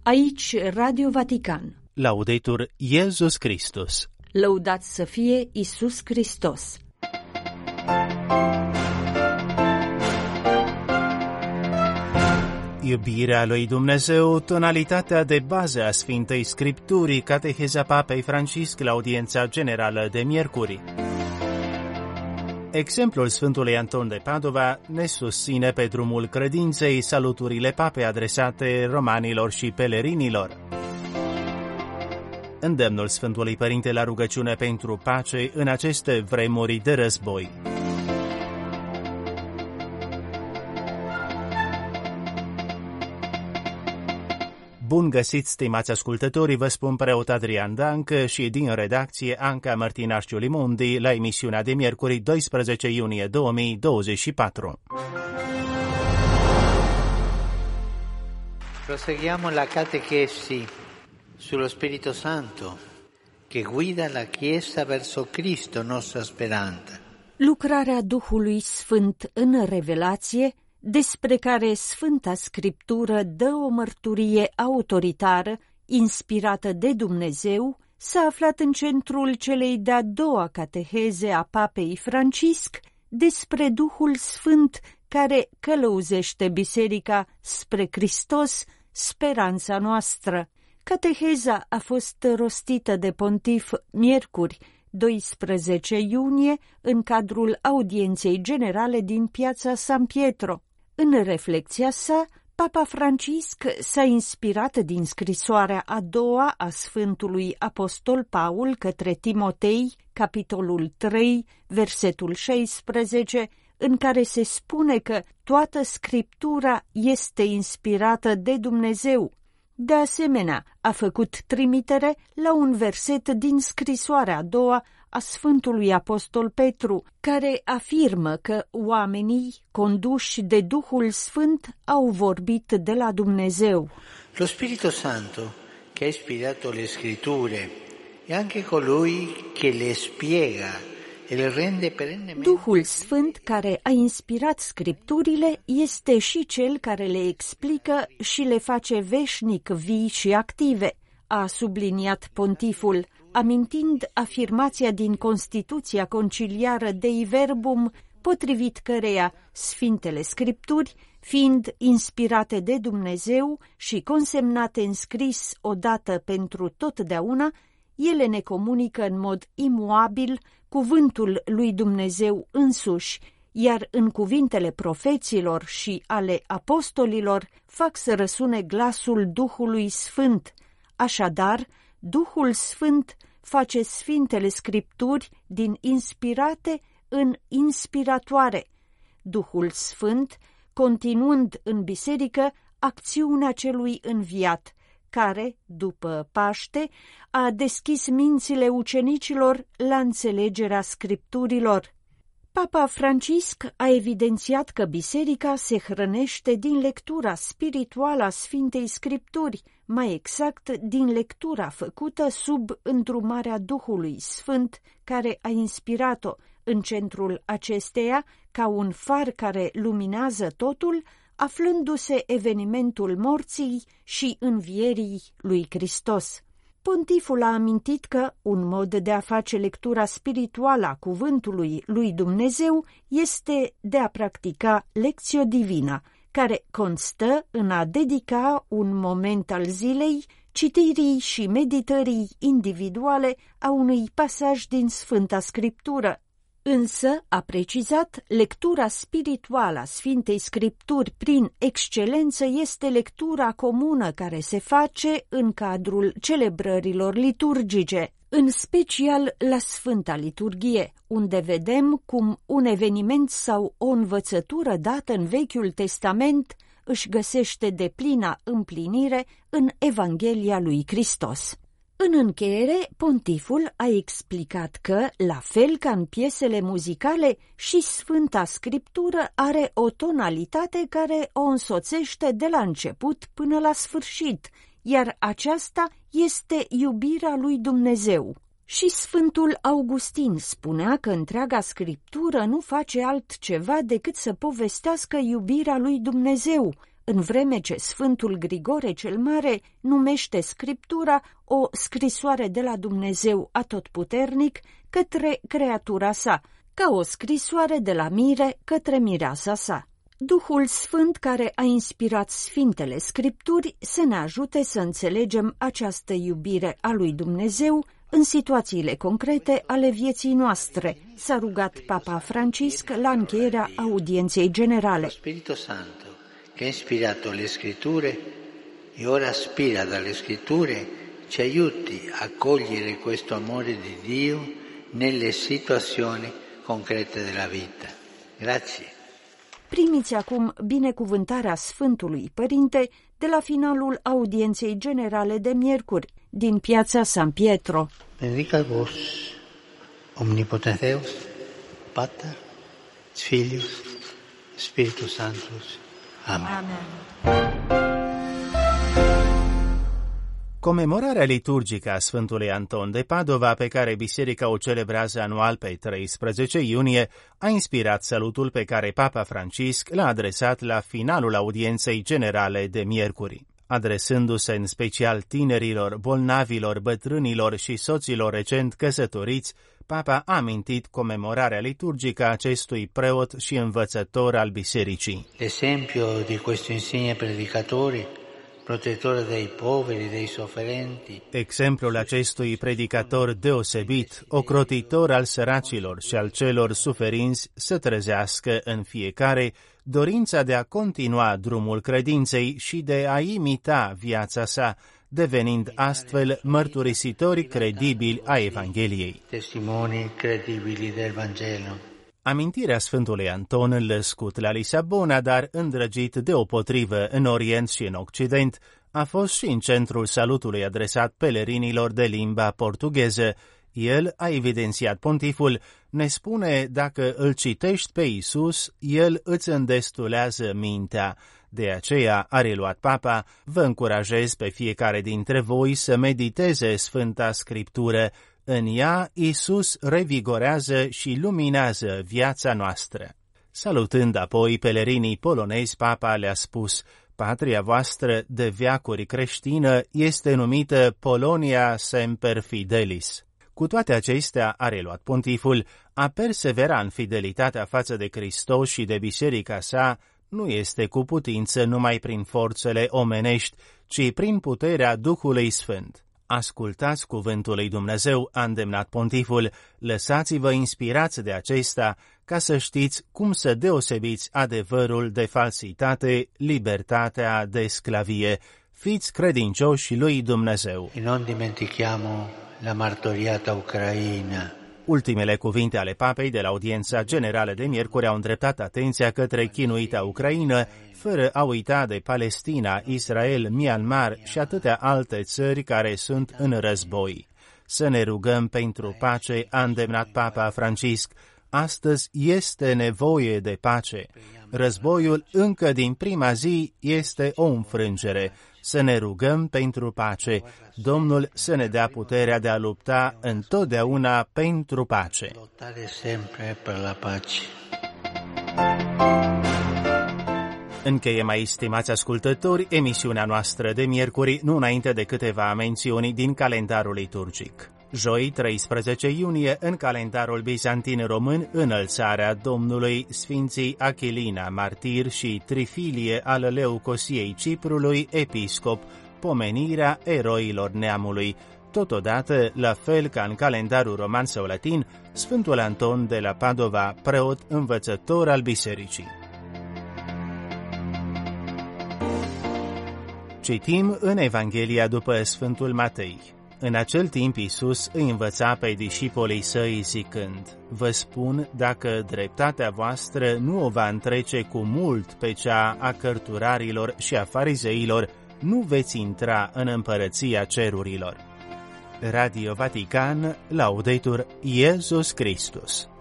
Aici Radio Vatican. Laudetur Iesus Christus. Lăudat să fie Iisus Hristos. Iubirea lui Dumnezeu, tonalitatea de bază a Sfintei Scripturii, cateheza Papei Francisc la audiența generală de miercuri. Exemplul Sfântului Anton de Padova ne susține pe drumul credinței saluturile papei adresate romanilor și pelerinilor. Îndemnul Sfântului Părinte la rugăciune pentru pace în aceste vremuri de război. Bun găsit, stimați ascultători, vă spun preot Adrian Dancă și din redacție Anca Martinaș Ciulimundi la emisiunea de miercuri 12 iunie 2024. Proseguiamo la catechesi sullo Spirito Santo che guida la Chiesa verso Cristo, nostra speranza. Lucrarea Duhului Sfânt în revelație, despre care Sfânta Scriptură dă o mărturie autoritară, inspirată de Dumnezeu, s-a aflat în centrul celei de-a doua cateheze a Papei Francisc despre Duhul Sfânt care călăuzește Biserica spre Hristos, speranța noastră. Cateheza a fost rostită de pontif miercuri, 12 iunie, în cadrul audienței generale din piața San Pietro. În reflexia sa, Papa Francisc s-a inspirat din scrisoarea a doua a Sfântului Apostol Paul către Timotei, capitolul 3, versetul 16, în care se spune că toată Scriptura este inspirată de Dumnezeu. De asemenea, a făcut trimitere la un verset din scrisoarea a doua a Sfântului Apostol Petru, care afirmă că oamenii conduși de Duhul Sfânt au vorbit de la Dumnezeu. Lo Spirito Santo, che ha ispirato le Scritture, è anche colui che le spiega e le rende perennemente. Duhul Sfânt care a inspirat Scripturile este și cel care le explică și le face veșnic vii și active, a subliniat pontiful, amintind afirmația din Constituția Conciliară Dei Verbum, potrivit căreia Sfintele Scripturi, fiind inspirate de Dumnezeu și consemnate în scris odată pentru totdeauna, ele ne comunică în mod imuabil cuvântul lui Dumnezeu însuși, iar în cuvintele profeților și ale apostolilor fac să răsune glasul Duhului Sfânt. Așadar, Duhul Sfânt face Sfintele Scripturi din inspirate în inspiratoare. Duhul Sfânt, continuând în biserică acțiunea celui înviat, care, după Paște, a deschis mințile ucenicilor la înțelegerea Scripturilor. Papa Francisc a evidențiat că biserica se hrănește din lectura spirituală a Sfintei Scripturi, mai exact din lectura făcută sub îndrumarea Duhului Sfânt, care a inspirat-o în centrul acesteia, ca un far care luminează totul, aflându-se evenimentul morții și învierii lui Hristos. Pontiful a amintit că un mod de a face lectura spirituală a cuvântului lui Dumnezeu este de a practica lectio divina, care constă în a dedica un moment al zilei citirii și meditării individuale a unui pasaj din Sfânta Scriptură. Însă, a precizat, lectura spirituală a Sfintei Scripturi prin excelență este lectura comună care se face în cadrul celebrărilor liturgice, în special la Sfânta Liturghie, unde vedem cum un eveniment sau o învățătură dată în Vechiul Testament își găsește deplina împlinire în Evanghelia lui Hristos. În încheiere, pontiful a explicat că, la fel ca în piesele muzicale, și Sfânta Scriptură are o tonalitate care o însoțește de la început până la sfârșit, iar aceasta este iubirea lui Dumnezeu. Și Sfântul Augustin spunea că întreaga Scriptură nu face altceva decât să povestească iubirea lui Dumnezeu, în vreme ce Sfântul Grigore cel Mare numește Scriptura o scrisoare de la Dumnezeu Atotputernic către creatura sa, ca o scrisoare de la mire către mireasa sa. Duhul Sfânt care a inspirat Sfintele Scripturi să ne ajute să înțelegem această iubire a lui Dumnezeu în situațiile concrete ale vieții noastre, s-a rugat Papa Francisc la încheierea audienței generale. Spirito Santo, che ha ispirato le Scritture e ora aspira dalle Scritture, ci aiuti a cogliere questo amore di Dio nelle situazioni concrete della vita. Grazie. Primiți acum binecuvântarea Sfântului Părinte de la finalul audienței generale de miercuri din piața San Pietro. Benedicat vos, omnipotens Deus, Pater, Filius, Spiritus Sanctus. Amen. Amen. Comemorarea liturgică a Sfântului Anton de Padova, pe care biserica o celebrează anual pe 13 iunie, a inspirat salutul pe care Papa Francisc l-a adresat la finalul audienței generale de miercuri. Adresându-se în special tinerilor, bolnavilor, bătrânilor și soților recent căsătoriți, Papa a amintit comemorarea liturgică a acestui preot și învățător al bisericii. L'esempio di questo insigne predicatore, protettore dei poveri, dei sofferenti. Exemplul acestui predicator deosebit, ocrotitor al săracilor și al celor suferinți, să trezească în fiecare dorința de a continua drumul credinței și de a imita viața sa, devenind astfel mărturisitori credibili a Evangheliei. Testimoni credibili del Vangelo. Amintirea Sfântului Anton, născut la Lisabona, dar îndrăgit deopotrivă în Orient și în Occident, a fost și în centrul salutului adresat pelerinilor de limba portugheză. El, a evidențiat pontiful, ne spune dacă îl citești pe Iisus, el îți îndestulează mintea. De aceea, a reluat Papa, vă încurajez pe fiecare dintre voi să mediteze Sfânta Scriptură. În ea, Iisus revigorează și luminează viața noastră. Salutând apoi pelerinii polonezi, Papa le-a spus: patria voastră de veacuri creștină este numită Polonia Semper Fidelis. Cu toate acestea, a reluat pontiful, a persevera în fidelitatea față de Hristos și de biserica sa nu este cu putință numai prin forțele omenești, ci prin puterea Duhului Sfânt. Ascultați cuvântul lui Dumnezeu, a îndemnat pontiful, lăsați-vă inspirați de acesta ca să știți cum să deosebiți adevărul de falsitate, libertatea de sclavie. Fiți credincioși lui Dumnezeu. E non dimentichiamo la martoriata Ucraina. Ultimele cuvinte ale papei de la audiența generală de miercuri au îndreptat atenția către chinuita Ucraina, fără a uita de Palestina, Israel, Myanmar și atâtea alte țări care sunt în război. Să ne rugăm pentru pace, a îndemnat Papa Francisc. Astăzi este nevoie de pace. Războiul încă din prima zi este o înfrângere. Să ne rugăm pentru pace. Domnul să ne dea puterea de a lupta întotdeauna pentru pace. Lottare sempre per la pace. Încheiem aici, stimați ascultători, emisiunea noastră de miercuri, nu înainte de câteva mențiuni din calendarul liturgic. Joi, 13 iunie, în calendarul bizantin român, înălțarea Domnului, Sfinții Achilina, martir și Trifilie al Leucosiei Ciprului, episcop, pomenirea eroilor neamului. Totodată, la fel ca în calendarul roman sau latin, Sfântul Anton de la Padova, preot învățător al bisericii. Citim în Evanghelia după Sfântul Matei. În acel timp Iisus îi învăța pe discipolii săi zicând: vă spun, dacă dreptatea voastră nu o va întrece cu mult pe cea a cărturarilor și a farizeilor, nu veți intra în împărăția cerurilor. Radio Vatican, Laudetur Iesus Christus.